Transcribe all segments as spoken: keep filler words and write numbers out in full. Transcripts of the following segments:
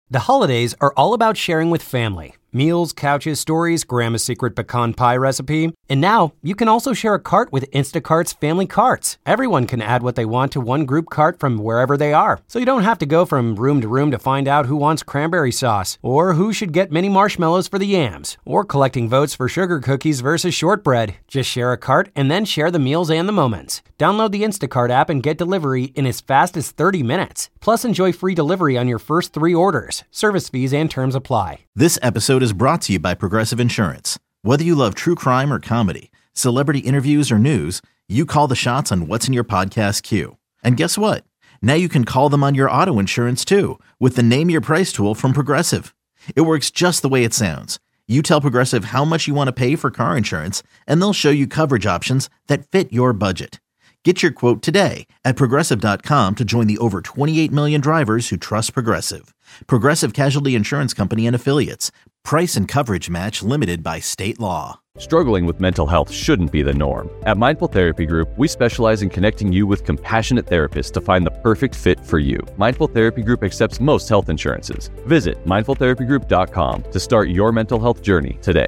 The holidays are all about sharing with family. Meals, couches, stories, Grandma's secret pecan pie recipe. And now, you can also share a cart with Instacart's Family Carts. Everyone can add what they want to one group cart from wherever they are. So you don't have to go from room to room to find out who wants cranberry sauce, or who should get mini marshmallows for the yams, or collecting votes for sugar cookies versus shortbread. Just share a cart and then share the meals and the moments. Download the Instacart app and get delivery in as fast as thirty minutes. Plus, enjoy free delivery on your first three orders. Service fees and terms apply. This episode is brought to you by Progressive Insurance. Whether you love true crime or comedy, celebrity interviews or news, you call the shots on what's in your podcast queue. And guess what? Now you can call them on your auto insurance too with the Name Your Price tool from Progressive. It works just the way it sounds. You tell Progressive how much you want to pay for car insurance, and they'll show you coverage options that fit your budget. Get your quote today at Progressive dot com to join the over twenty-eight million drivers who trust Progressive. Progressive Casualty Insurance Company and Affiliates. Price and coverage match limited by state law. Struggling with mental health shouldn't be the norm. At Mindful Therapy Group, we specialize in connecting you with compassionate therapists to find the perfect fit for you. Mindful Therapy Group accepts most health insurances. Visit mindful therapy group dot com to start your mental health journey today.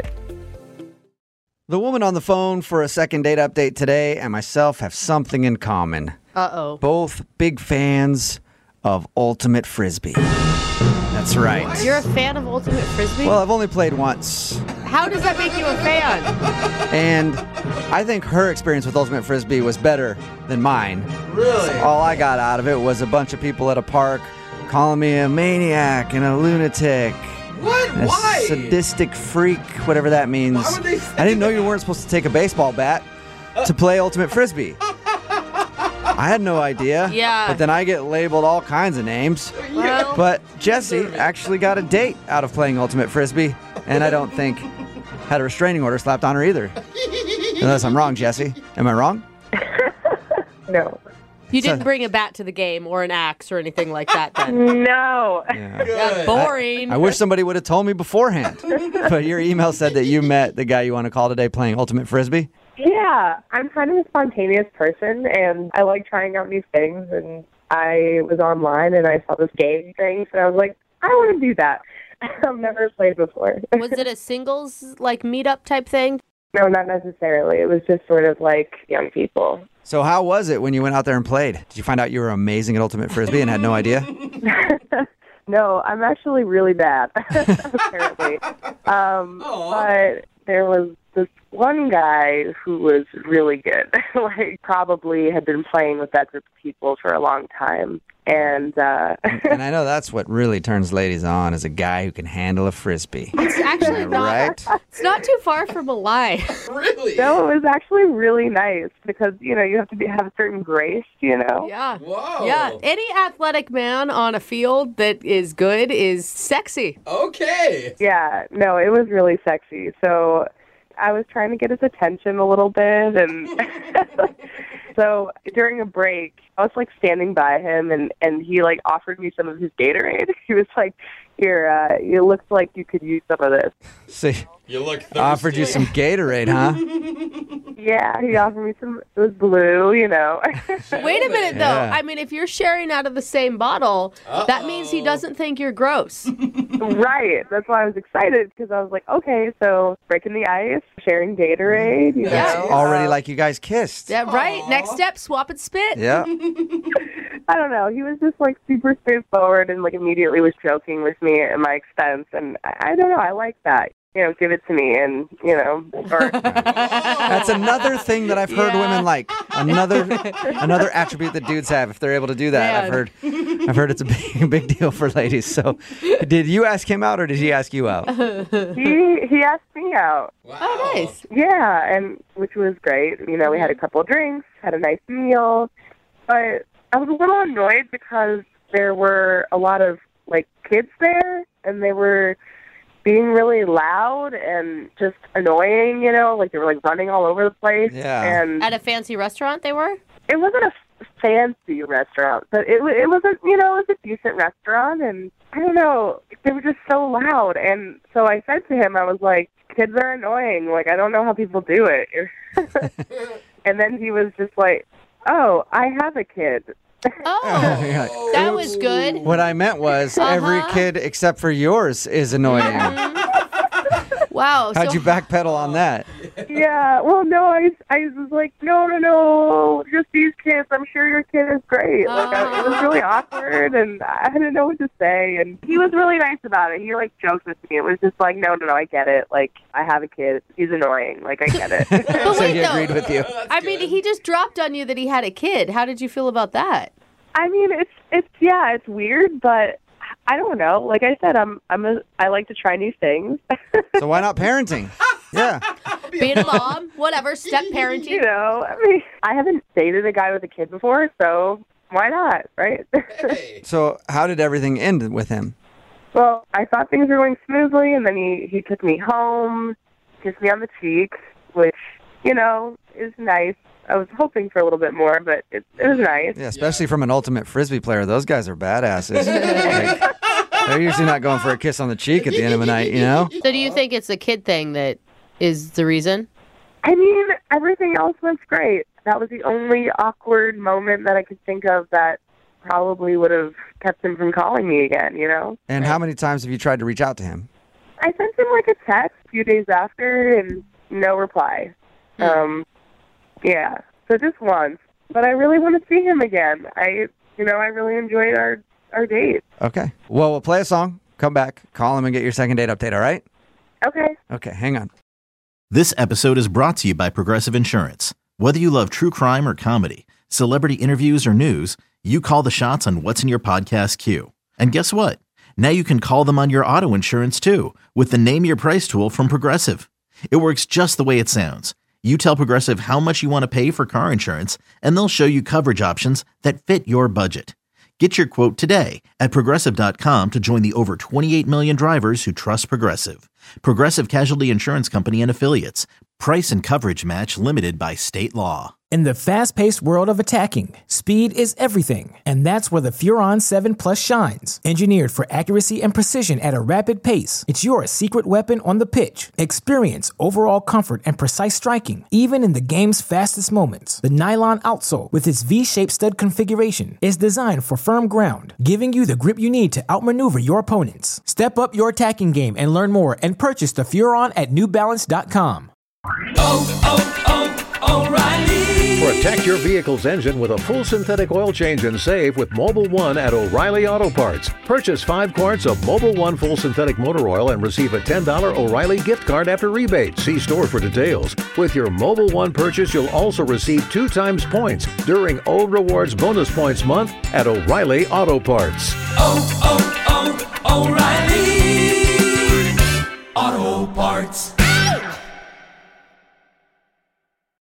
The woman on the phone for a second date update today and myself have something in common. Uh-oh. Both big fans of Ultimate Frisbee. That's right. You're a fan of Ultimate Frisbee? Well, I've only played once. How does that make you a fan? And I think her experience with Ultimate Frisbee was better than mine. Really? So all I got out of it was a bunch of people at a park calling me a maniac and a lunatic. What? A Why? Sadistic freak, whatever that means. Why would they say I didn't know that? you weren't supposed to take a baseball bat to play Ultimate Frisbee. I had no idea. Yeah. But then I get labeled all kinds of names. Well, But Jesse actually got a date out of playing Ultimate Frisbee, and I don't think had a restraining order slapped on her either. Unless I'm wrong, Jesse. Am I wrong? No. you so- didn't bring a bat to the game or an axe or anything like that then. No. Yeah. Yeah, boring. I wish somebody would have told me beforehand. But your email said that you met the guy you want to call today playing Ultimate Frisbee. Yeah, I'm kind of a spontaneous person, and I like trying out new things, and I was online, and I saw this game thing, so I was like, I want to do that. I've never played before. Was it a singles, like, meetup type thing? No, not necessarily. It was just sort of like young people. So how was it when you went out there and played? Did you find out you were amazing at Ultimate Frisbee and had no idea? No, I'm actually really bad, apparently. Um, but there was this one guy who was really good, like probably had been playing with that group of people for a long time. And uh, And I know that's what really turns ladies on, is a guy who can handle a Frisbee. It's actually not, Right? it's not too far from a lie. Really? no, it was actually really nice because, you know, you have to be, have a certain grace, you know. Yeah. Whoa. Yeah. Any athletic man on a field that is good is sexy. Okay. Yeah, no, it was really sexy. So I was trying to get his attention a little bit, and so during a break, I was like standing by him, and, and he like offered me some of his Gatorade. He was like, "Here, uh, it looks like you could use some of this." See, You look thirsty. offered you some Gatorade, huh? Yeah, he offered me some. It was blue, you know. Wait a minute, though. Yeah. I mean, if you're sharing out of the same bottle, that means he doesn't think you're gross. Right. That's why I was excited, because I was like, okay, so breaking the ice, sharing Gatorade, you Yeah. know. Already uh, like you guys kissed. Yeah, right. Next step, swap and spit. Yeah. I don't know. He was just like super straightforward and like immediately was joking with me at my expense, and I, I don't know. I like that. You know, give it to me, and you know, or That's another thing that I've heard Yeah. women like. Another another attribute that dudes have if they're able to do that. I've Man. heard I've heard it's a big big deal for ladies. So, did you ask him out or did he ask you out? he he asked me out. Wow. Oh, nice. Yeah, and which was great. You know, we had a couple of drinks, had a nice meal, but I was a little annoyed because there were a lot of like kids there, and they were being really loud and just annoying, you know, like they were like running all over the place. Yeah. And At a fancy restaurant they were? it wasn't a f- fancy restaurant, but it wa- it was a, you know, it was a decent restaurant, and I don't know, they were just so loud. And so I said to him, I was like, kids are annoying. Like, I don't know how people do it. And then he was just like, oh, I have a kid. Oh, You're like, that was good. what I meant was Uh-huh. every kid except for yours is annoying. Wow. How'd so, you backpedal on that? Yeah, well, no, I, I was like, no, no, no, just these kids. I'm sure your kid is great. Like, I, it was really awkward, and I didn't know what to say. And he was really nice about it. He, like, joked with me. It was just like, no, no, no, I get it. Like, I have a kid. He's annoying. Like, I get it. But So wait, he though. agreed with you. I mean, he just dropped on you that he had a kid. How did you feel about that? I mean, it's, it's, yeah, it's weird, but I don't know. Like I said, I'm, I'm a, I like to try new things. So why not parenting? Yeah. Being a mom, whatever, step You parenting. know, I mean, I haven't dated a guy with a kid before, so why not, right? So how did everything end with him? Well, I thought things were going smoothly, and then he, he took me home, kissed me on the cheek, which, you know, is nice. I was hoping for a little bit more, but it, it was nice. Yeah, especially from an ultimate frisbee player. Those guys are badasses. Like, they're usually not going for a kiss on the cheek at the end of the night, you know? So do you think it's the kid thing that is the reason? I mean, everything else was great. That was the only awkward moment that I could think of that probably would have kept him from calling me again, you know? And how many times have you tried to reach out to him? I sent him like a text a few days after and no reply. Hmm. Um, yeah, so just once. But I really want to see him again. I, you know, I really enjoyed our, our date. Okay. Well, we'll play a song, come back, call him, and get your second date update, all right? Okay. Okay, hang on. This episode is brought to you by Progressive Insurance. Whether you love true crime or comedy, celebrity interviews or news, you call the shots on what's in your podcast queue. And guess what? Now you can call them on your auto insurance too with the Name Your Price tool from Progressive. It works just the way it sounds. You tell Progressive how much you want to pay for car insurance, and they'll show you coverage options that fit your budget. Get your quote today at Progressive dot com to join the over twenty-eight million drivers who trust Progressive. Progressive Casualty Insurance Company and Affiliates. Price and coverage match limited by state law. In the fast-paced world of attacking, speed is everything, and that's where the Furon seven Plus shines. Engineered for accuracy and precision at a rapid pace, it's your secret weapon on the pitch. Experience overall comfort and precise striking, even in the game's fastest moments. The nylon outsole, with its V-shaped stud configuration, is designed for firm ground, giving you the grip you need to outmaneuver your opponents. Step up your attacking game and learn more and purchase the Furon at New Balance dot com. Oh, oh, oh, O'Reilly. Protect your vehicle's engine with a full synthetic oil change and save with Mobile One at O'Reilly Auto Parts. Purchase five quarts of Mobile One full synthetic motor oil and receive a ten dollars O'Reilly gift card after rebate. See store for details. With your Mobile One purchase, you'll also receive two times points during O Rewards Bonus Points Month at O'Reilly Auto Parts. Oh, oh, oh, O'Reilly Auto Parts.